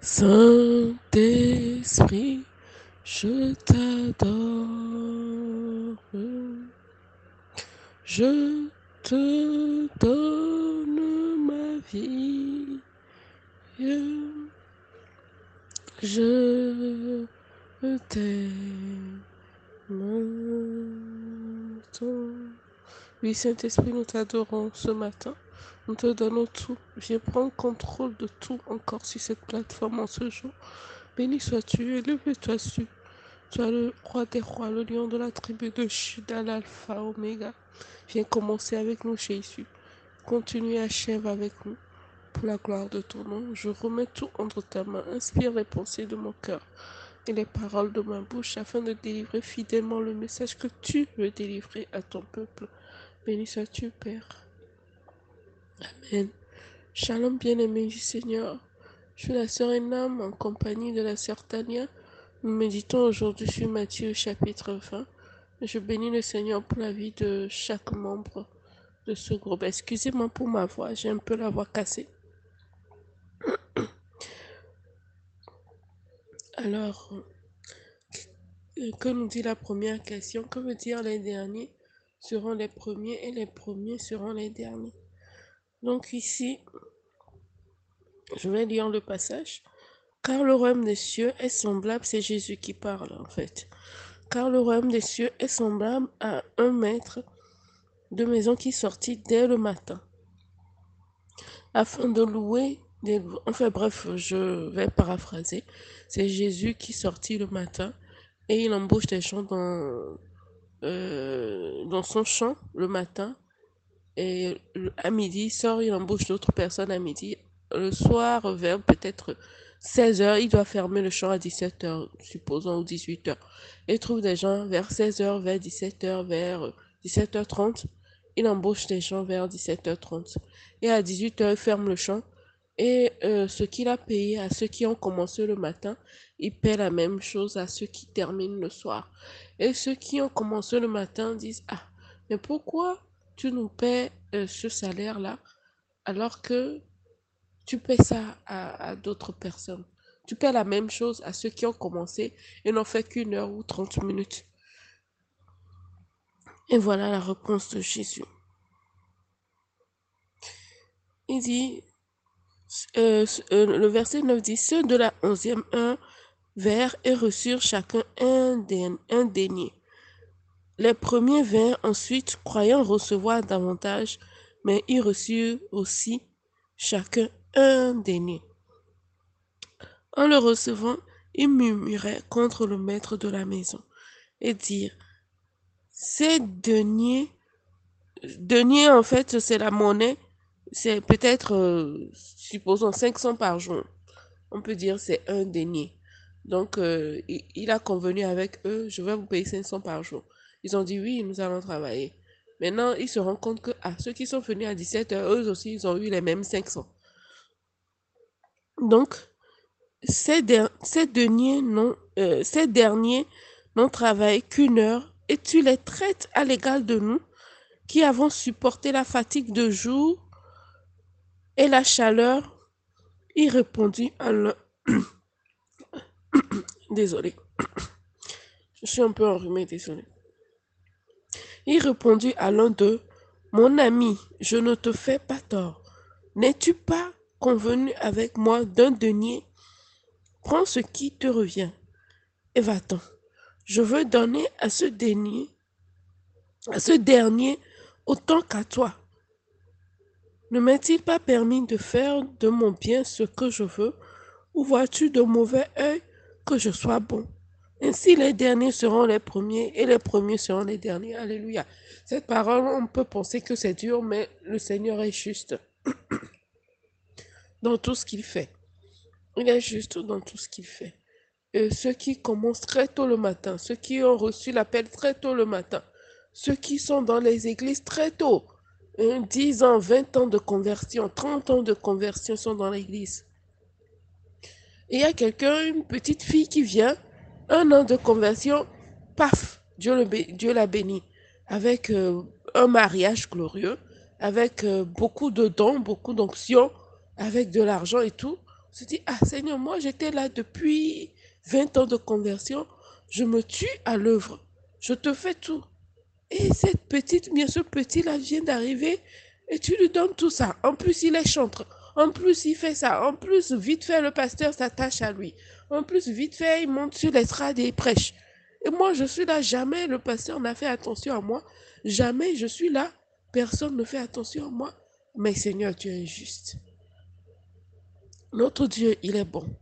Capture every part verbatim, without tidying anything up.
Saint-Esprit, je t'adore. Je te donne ma vie. Je t'aime. Oui, Saint-Esprit, nous t'adorons ce matin. Nous te donnons tout. Viens prendre contrôle de tout encore sur cette plateforme en ce jour. Béni sois-tu, élevé toi-tu. Tu es le roi des rois, le lion de la tribu de Juda, l'alpha, oméga. Viens commencer avec nous, Jésus. Continue et achève avec nous. Pour la gloire de ton nom, je remets tout entre ta main. Inspire les pensées de mon cœur et les paroles de ma bouche afin de délivrer fidèlement le message que tu veux délivrer à ton peuple. Béni sois-tu, Père. Amen. Shalom, bien-aimé du Seigneur. Je suis la sœur Enam en compagnie de la sœur Tania. Nous méditons aujourd'hui sur Matthieu chapitre vingt. Je bénis le Seigneur pour la vie de chaque membre de ce groupe. Excusez-moi pour ma voix, j'ai un peu la voix cassée. Alors, que nous dit la première question? Que veut dire les derniers seront les premiers et les premiers seront les derniers? Donc ici, je vais lire le passage. Car le royaume des cieux est semblable, c'est Jésus qui parle en fait. Car le royaume des cieux est semblable à un maître de maison qui sortit dès le matin, afin de louer des... Enfin bref, je vais paraphraser. C'est Jésus qui sortit le matin et il embauche des gens dans, euh, dans son champ le matin. Et à midi, il sort, il embauche d'autres personnes à midi. Le soir, vers peut-être seize heures, il doit fermer le champ à dix-sept heures, supposons, ou dix-huit heures. Il trouve des gens vers seize heures, vers dix-sept heures, vers dix-sept heures trente. Il embauche des gens vers dix-sept heures trente. Et à dix-huit heures, il ferme le champ. Et euh, ce qu'il a payé à ceux qui ont commencé le matin, il paie la même chose à ceux qui terminent le soir. Et ceux qui ont commencé le matin disent, ah, mais pourquoi tu nous paies euh, ce salaire-là alors que tu paies ça à, à d'autres personnes? Tu paies la même chose à ceux qui ont commencé et n'ont fait qu'une heure ou trente minutes. Et voilà la réponse de Jésus. Il dit, euh, euh, le verset neuf dit, ceux de la onzième heure vinrent et reçurent chacun un, den, un denier. Les premiers vinrent ensuite, croyant recevoir davantage, mais ils reçurent aussi chacun un denier. En le recevant, ils murmuraient contre le maître de la maison et dirent, ces deniers, deniers en fait c'est la monnaie, c'est peut-être, euh, supposons cinq cents par jour. On peut dire c'est un denier. Donc euh, il, il a convenu avec eux, je vais vous payer cinq cents par jour. Ils ont dit oui, nous allons travailler. Maintenant, ils se rendent compte que ah, ceux qui sont venus à dix-sept heures, eux aussi, ils ont eu les mêmes cinq cents. Donc, ces, der ces, derniers n'ont, euh, ces derniers n'ont travaillé qu'une heure et tu les traites à l'égal de nous qui avons supporté la fatigue de jour et la chaleur. Il répondit à l'un. Désolé, je suis un peu enrhumée, désolé. Il répondit à l'un d'eux, mon ami, je ne te fais pas tort. N'es-tu pas convenu avec moi d'un denier? Prends ce qui te revient et va-t'en. Je veux donner à ce dernier, à ce dernier autant qu'à toi. Ne m'est-il pas permis de faire de mon bien ce que je veux, ou vois-tu de mauvais œil que je sois bon? Ainsi les derniers seront les premiers et les premiers seront les derniers. Alléluia. Cette parole, on peut penser que c'est dur, mais le Seigneur est juste dans tout ce qu'il fait. Il est juste dans tout ce qu'il fait. Et ceux qui commencent très tôt le matin, ceux qui ont reçu l'appel très tôt le matin, ceux qui sont dans les églises très tôt, hein, dix ans, vingt ans de conversion, trente ans de conversion sont dans l'église. Et il y a quelqu'un, une petite fille qui vient, un an de conversion, paf, Dieu, le, Dieu l'a béni, avec euh, un mariage glorieux, avec euh, beaucoup de dons, beaucoup d'onctions, avec de l'argent et tout. se dit, ah Seigneur, moi j'étais là depuis vingt ans de conversion, je me tue à l'œuvre, je te fais tout. Et cette petite, bien ce petit-là vient d'arriver et tu lui donnes tout ça. En plus, il est chantre. En plus, il fait ça. En plus, vite fait, le pasteur s'attache à lui. En plus, vite fait, il monte sur l'estrade et il prêche. Et moi, je suis là, jamais le pasteur n'a fait attention à moi. Jamais je suis là, personne ne fait attention à moi. Mais Seigneur, tu es juste. Notre Dieu, il est bon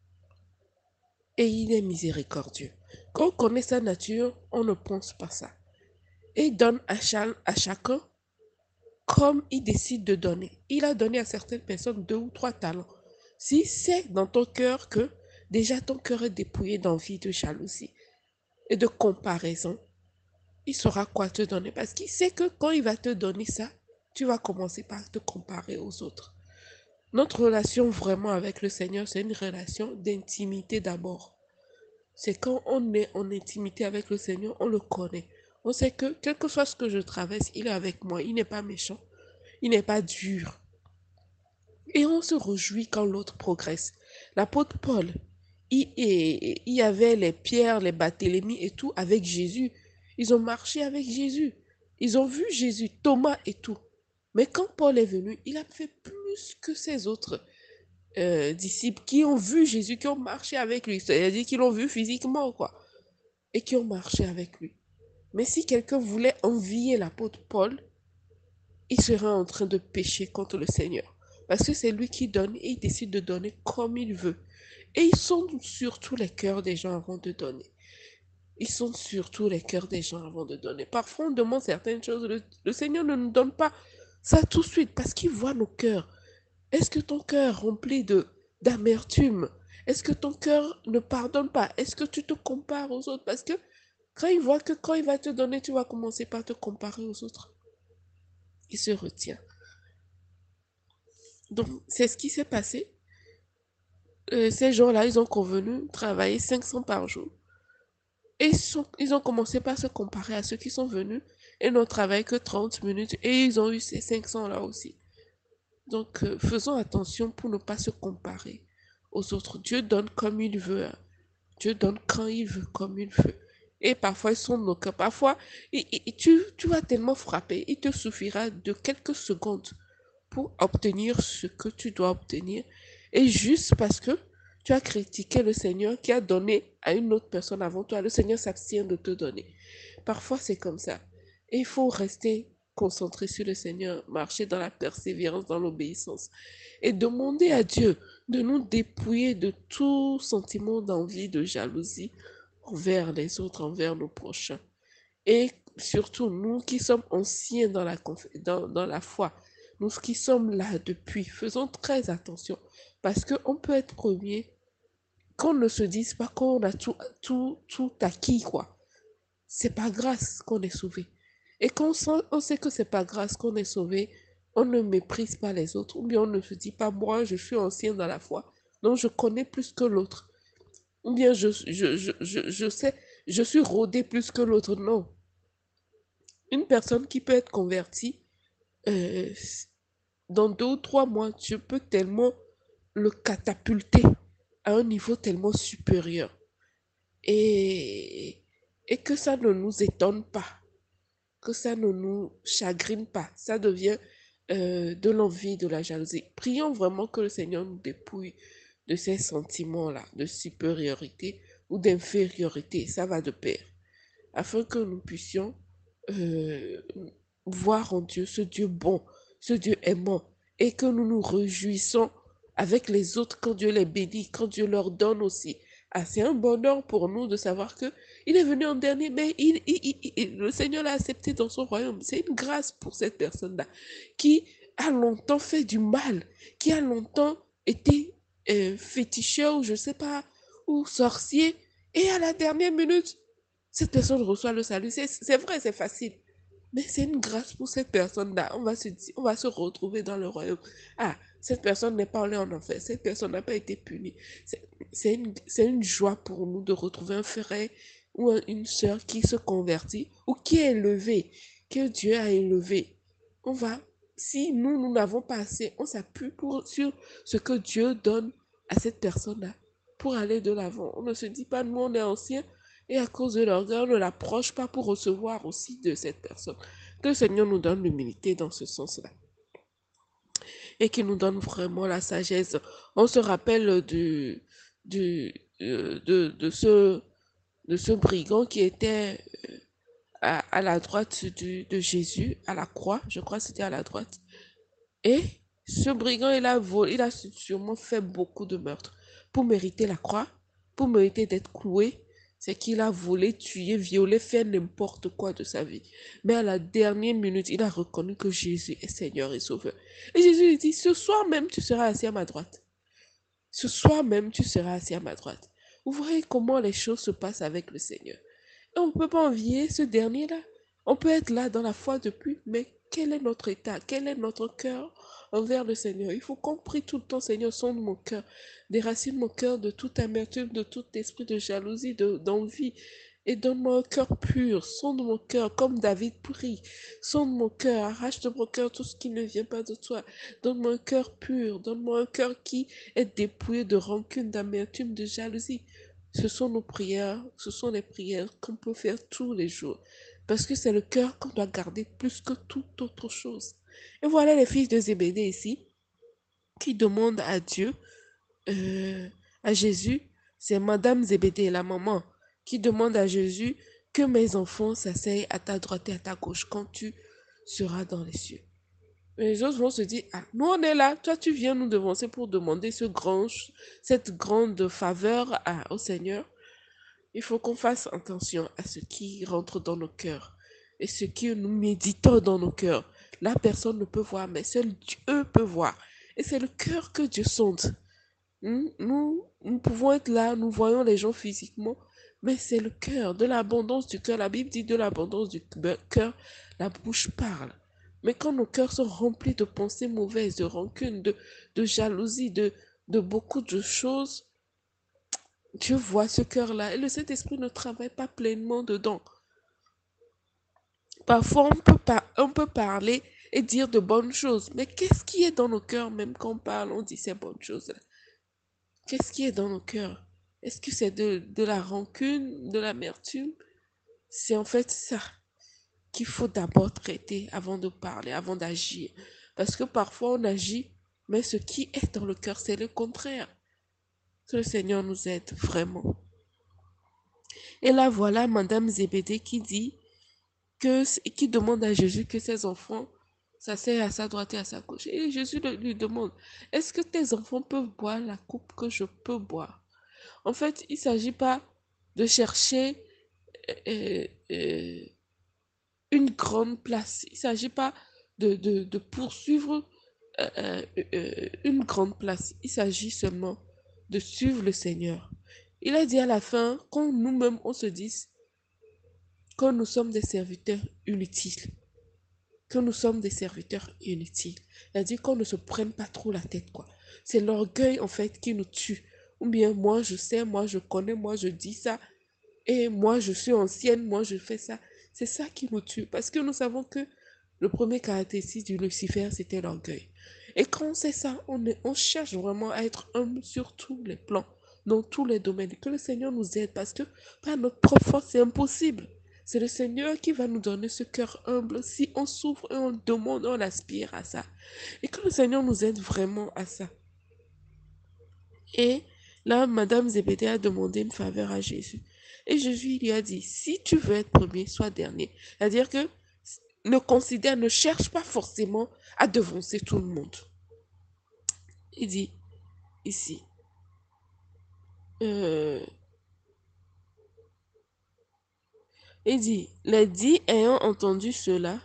et il est miséricordieux. Quand on connaît sa nature, on ne pense pas ça. Et il donne à, à chacun comme il décide de donner. Il a donné à certaines personnes deux ou trois talents. Si c'est dans ton cœur que déjà ton cœur est dépouillé d'envie, de jalousie et de comparaison, il saura quoi te donner parce qu'il sait que quand il va te donner ça, tu vas commencer par te comparer aux autres. Notre relation vraiment avec le Seigneur, c'est une relation d'intimité d'abord. C'est quand on est en intimité avec le Seigneur, on le connaît. On sait que quel que soit ce que je traverse, il est avec moi. Il n'est pas méchant. Il n'est pas dur. Et on se réjouit quand l'autre progresse. L'apôtre Paul, il, il, il y avait les Pierre, les Barthélemy et tout avec Jésus. Ils ont marché avec Jésus. Ils ont vu Jésus, Thomas et tout. Mais quand Paul est venu, il a fait plus que ses autres euh, disciples qui ont vu Jésus, qui ont marché avec lui. C'est-à-dire qu'ils l'ont vu physiquement, quoi. Et qui ont marché avec lui. Mais si quelqu'un voulait envier l'apôtre Paul, il serait en train de pécher contre le Seigneur. Parce que c'est lui qui donne et il décide de donner comme il veut. Et ils sont sur tous les cœurs des gens avant de donner. Ils sont sur tous les cœurs des gens avant de donner. Parfois, on demande certaines choses. Le, le Seigneur ne nous donne pas ça tout de suite parce qu'il voit nos cœurs. Est-ce que ton cœur rempli de d'amertume? Est-ce que ton cœur ne pardonne pas? Est-ce que tu te compares aux autres? Parce que quand il voit que quand il va te donner, tu vas commencer par te comparer aux autres. Il se retient. Donc, c'est ce qui s'est passé. Euh, ces gens-là, ils ont convenu travailler cinq cents par jour. Et ils, sont, ils ont commencé par se comparer à ceux qui sont venus et n'ont travaillé que trente minutes. Et ils ont eu ces cinq cents-là aussi. Donc, euh, faisons attention pour ne pas se comparer aux autres. Dieu donne comme il veut. Hein. Dieu donne quand il veut, comme il veut. Et parfois, ils sont nos cœurs. Parfois, et, et, tu, tu vas tellement frapper, il te suffira de quelques secondes pour obtenir ce que tu dois obtenir. Et juste parce que tu as critiqué le Seigneur qui a donné à une autre personne avant toi, le Seigneur s'abstient de te donner. Parfois, c'est comme ça. Et il faut rester concentré sur le Seigneur, marcher dans la persévérance, dans l'obéissance et demander à Dieu de nous dépouiller de tout sentiment d'envie, de jalousie envers les autres, envers nos prochains. Et surtout, nous qui sommes anciens dans la, dans, dans la foi, nous qui sommes là depuis, faisons très attention parce qu'on peut être premier, qu'on ne se dise pas qu'on a tout, tout, tout acquis, quoi. C'est pas grâce qu'on est sauvé. Et quand on sait que c'est pas grâce qu'on est sauvé, on ne méprise pas les autres, ou bien on ne se dit pas, moi, je suis ancien dans la foi, donc je connais plus que l'autre. Ou bien je, je, je, je, je sais, je suis rodé plus que l'autre. Non. Une personne qui peut être convertie, euh, dans deux ou trois mois, tu peux tellement le catapulter à un niveau tellement supérieur. Et, et que ça ne nous étonne pas, que ça ne nous chagrine pas. Ça devient euh, de l'envie, de la jalousie. Prions vraiment que le Seigneur nous dépouille de ces sentiments-là, de supériorité ou d'infériorité. Ça va de pair. Afin que nous puissions euh, voir en Dieu ce Dieu bon, ce Dieu aimant, et que nous nous réjouissons avec les autres quand Dieu les bénit, quand Dieu leur donne aussi. Ah, c'est un bonheur pour nous de savoir que il est venu en dernier, mais il, il, il, il, le Seigneur l'a accepté dans son royaume. C'est une grâce pour cette personne-là qui a longtemps fait du mal, qui a longtemps été euh, féticheur ou je ne sais pas, ou sorcier, et à la dernière minute, cette personne reçoit le salut. C'est vrai, c'est facile. Mais c'est une grâce pour cette personne-là. On va se dire, on va se retrouver dans le royaume. Ah, cette personne n'est pas allée en enfer. Cette personne n'a pas été punie. C'est une, une joie pour nous de retrouver un frère ou une sœur qui se convertit ou qui est élevé, que Dieu a élevé. On va, si nous, nous n'avons pas assez, on s'appuie pour, sur ce que Dieu donne à cette personne-là pour aller de l'avant. On ne se dit pas, nous, on est anciens, et à cause de l'orgueil, on ne l'approche pas pour recevoir aussi de cette personne. Que le Seigneur nous donne l'humilité dans ce sens-là et qu'il nous donne vraiment la sagesse. On se rappelle du, du, euh, de, de, ce, de ce brigand qui était à, à la droite du, de Jésus, à la croix, je crois que c'était à la droite. Et ce brigand, il a, volé, il a sûrement fait beaucoup de meurtres pour mériter la croix, pour mériter d'être cloué. C'est qu'il a volé, tué, violé, fait n'importe quoi de sa vie. Mais à la dernière minute, il a reconnu que Jésus est Seigneur et Sauveur. Et Jésus lui dit, ce soir même, tu seras assis à ma droite. Ce soir même, tu seras assis à ma droite. Vous voyez comment les choses se passent avec le Seigneur. Et on ne peut pas envier ce dernier-là. On peut être là dans la foi depuis, mais quel est notre état? Quel est notre cœur envers le Seigneur? Il faut qu'on prie tout le temps, Seigneur, sonde mon cœur. Déracine mon cœur de toute amertume, de tout esprit de jalousie, de- d'envie. Et donne-moi un cœur pur. Sonde mon cœur comme David prie. Sonde mon cœur. Arrache de mon cœur tout ce qui ne vient pas de toi. Donne-moi un cœur pur. Donne-moi un cœur qui est dépouillé de rancune, d'amertume, de jalousie. Ce sont nos prières, ce sont les prières qu'on peut faire tous les jours. Parce que c'est le cœur qu'on doit garder plus que toute autre chose. Et voilà les fils de Zébédée ici, qui demandent à Dieu, euh, à Jésus, c'est Madame Zébédée, la maman, qui demande à Jésus que mes enfants s'asseyent à ta droite et à ta gauche quand tu seras dans les cieux. Et les autres vont se dire, ah, nous on est là, toi tu viens nous devancer pour demander ce grand, cette grande faveur à, au Seigneur. Il faut qu'on fasse attention à ce qui rentre dans nos cœurs et ce que nous méditons dans nos cœurs. La personne ne peut voir, mais seul Dieu peut voir. Et c'est le cœur que Dieu sonde. Nous, nous, nous pouvons être là, nous voyons les gens physiquement, mais c'est le cœur, de l'abondance du cœur. La Bible dit de l'abondance du cœur, la bouche parle. Mais quand nos cœurs sont remplis de pensées mauvaises, de rancune, de, de jalousie, de, de beaucoup de choses, Dieu voit ce cœur-là et le Saint-Esprit ne travaille pas pleinement dedans. Parfois, on peut, pas, on peut parler et dire de bonnes choses, mais qu'est-ce qui est dans nos cœurs même quand on parle, on dit ces bonnes choses-là? Qu'est-ce qui est dans nos cœurs? Est-ce que c'est de, de la rancune, de l'amertume? C'est en fait ça qu'il faut d'abord traiter avant de parler, avant d'agir. Parce que parfois on agit, mais ce qui est dans le cœur, c'est le contraire. Que le Seigneur nous aide vraiment. Et là, voilà Madame Zébédée qui dit que, qui demande à Jésus que ses enfants s'asseyent à sa droite et à sa gauche. Et Jésus lui demande, est-ce que tes enfants peuvent boire la coupe que je peux boire? En fait, il ne s'agit pas de chercher euh, euh, une grande place. Il ne s'agit pas de, de, de poursuivre euh, euh, euh, une grande place. Il s'agit seulement de suivre le Seigneur. Il a dit à la fin, quand nous-mêmes on se dise que nous sommes des serviteurs inutiles, que nous sommes des serviteurs inutiles. C'est-à-dire qu'on ne se prenne pas trop la tête, quoi. C'est l'orgueil, en fait, qui nous tue. Ou bien, moi, je sais, moi, je connais, moi, je dis ça, et moi, je suis ancienne, moi, je fais ça. C'est ça qui nous tue. Parce que nous savons que le premier caractéristique du Lucifer, c'était l'orgueil. Et quand on sait ça, on, est, on cherche vraiment à être humble sur tous les plans, dans tous les domaines. Que le Seigneur nous aide, parce que par notre propre force, c'est impossible. C'est le Seigneur qui va nous donner ce cœur humble si on souffre et on demande, on aspire à ça. Et que le Seigneur nous aide vraiment à ça. Et là, Madame Zébédée a demandé une faveur à Jésus. Et Jésus lui a dit, si tu veux être premier, sois dernier. C'est-à-dire que ne considère, ne cherche pas forcément à devancer tout le monde. Il dit ici, euh, il dit, les dix ayant entendu cela,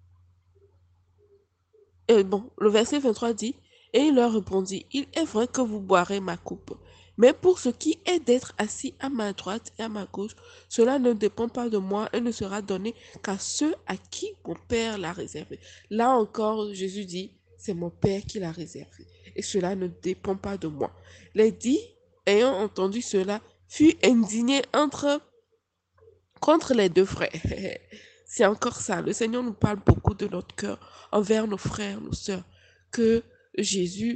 et bon, le verset vingt-trois dit, et il leur répondit, il est vrai que vous boirez ma coupe, mais pour ce qui est d'être assis à ma droite et à ma gauche, cela ne dépend pas de moi et ne sera donné qu'à ceux à qui mon Père l'a réservé. Là encore, Jésus dit, c'est mon Père qui l'a réservé, et cela ne dépend pas de moi. Les dix, ayant entendu cela, furent indignés entre contre les deux frères. C'est encore ça. Le Seigneur nous parle beaucoup de notre cœur envers nos frères, nos sœurs, que Jésus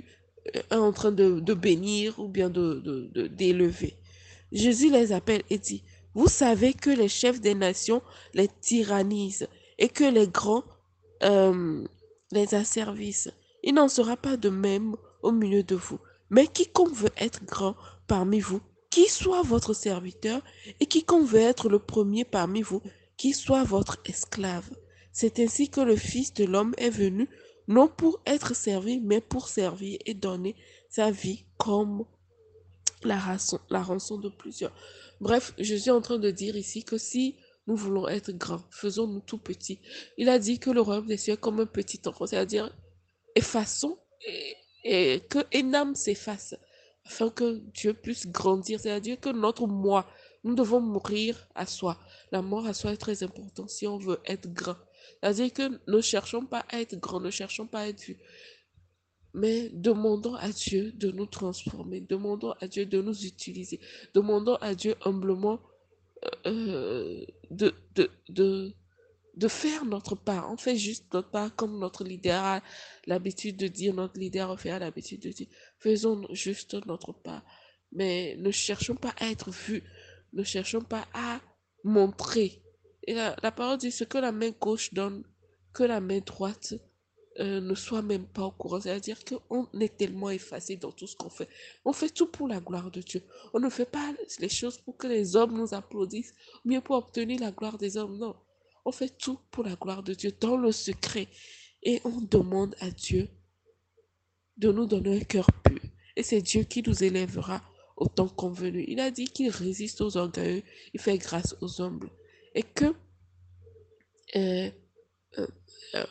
est en train de, de bénir ou bien de, de, de- d'élever. Jésus les appelle et dit, vous savez que les chefs des nations les tyrannisent et que les grands euh, les asservissent. Il n'en sera pas de même au milieu de vous. Mais quiconque veut être grand parmi vous, qui soit votre serviteur, et quiconque veut être le premier parmi vous, qui soit votre esclave. C'est ainsi que le Fils de l'homme est venu, non pour être servi, mais pour servir et donner sa vie comme la rançon, la rançon de plusieurs. Bref, je suis en train de dire ici que si nous voulons être grands, faisons-nous tout petits. Il a dit que le royaume des cieux est comme un petit enfant, c'est-à-dire effaçons et, et que Enam s'efface afin que Dieu puisse grandir, c'est-à-dire que notre moi, nous devons mourir à soi. La mort à soi est très importante si on veut être grand. C'est-à-dire que ne cherchons pas à être grand, ne cherchons pas à être vus, mais demandons à Dieu de nous transformer, demandons à Dieu de nous utiliser, demandons à Dieu humblement euh, de, de, de, de faire notre part. On fait juste notre part comme notre leader a l'habitude de dire, notre leader a fait l'habitude de dire. Faisons juste notre part. Mais ne cherchons pas à être vus, ne cherchons pas à montrer. Et la, la parole dit ce que la main gauche donne, que la main droite euh, ne soit même pas au courant. C'est-à-dire qu'on est tellement effacé dans tout ce qu'on fait. On fait tout pour la gloire de Dieu. On ne fait pas les choses pour que les hommes nous applaudissent, mieux pour obtenir la gloire des hommes. Non. On fait tout pour la gloire de Dieu dans le secret. Et on demande à Dieu de nous donner un cœur pur. Et c'est Dieu qui nous élèvera au temps convenu. Il a dit qu'il résiste aux orgueilleux, il fait grâce aux humbles. Et que euh, euh, euh,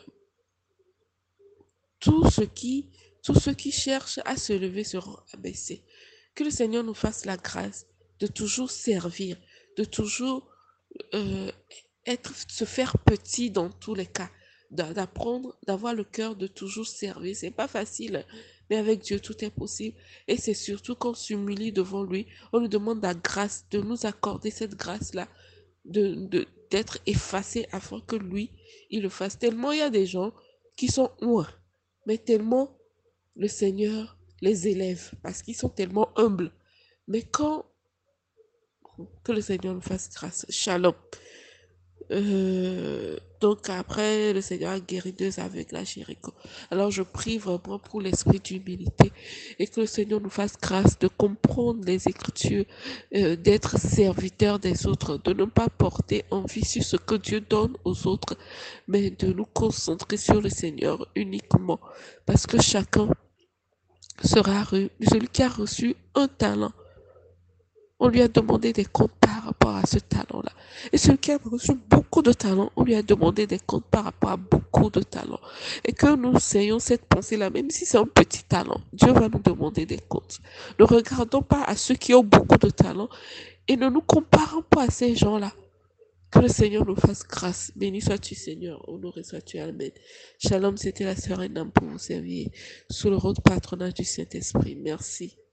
Tous ceux qui, tous ceux qui cherchent à se lever seront abaissés. Que le Seigneur nous fasse la grâce de toujours servir, de toujours euh, être, se faire petit dans tous les cas, d'apprendre, d'avoir le cœur de toujours servir. C'est pas facile, mais avec Dieu tout est possible. Et c'est surtout qu'on s'humilie devant lui, on lui demande la grâce de nous accorder cette grâce-là, de, de, d'être effacé afin que lui, il le fasse. Tellement il y a des gens qui sont loin, mais tellement le Seigneur les élève parce qu'ils sont tellement humbles. Mais quand que le Seigneur nous fasse grâce. Shalom. Euh, donc après, le Seigneur a guéri deux aveugles à Jéricho. Alors je prie vraiment pour l'esprit d'humilité et que le Seigneur nous fasse grâce de comprendre les Écritures, euh, d'être serviteurs des autres, de ne pas porter envie sur ce que Dieu donne aux autres, mais de nous concentrer sur le Seigneur uniquement. Parce que chacun sera re- celui qui a reçu un talent. On lui a demandé des comptes par rapport à ce talent-là. Et celui qui a reçu beaucoup de talents, on lui a demandé des comptes par rapport à beaucoup de talents. Et que nous ayons cette pensée-là, même si c'est un petit talent, Dieu va nous demander des comptes. Ne regardons pas à ceux qui ont beaucoup de talents et ne nous comparons pas à ces gens-là. Que le Seigneur nous fasse grâce. Béni sois-tu, Seigneur. Honoré sois-tu. Amen. Shalom, c'était la sœur Enam pour vous servir sous le rôle patronage du Saint-Esprit. Merci.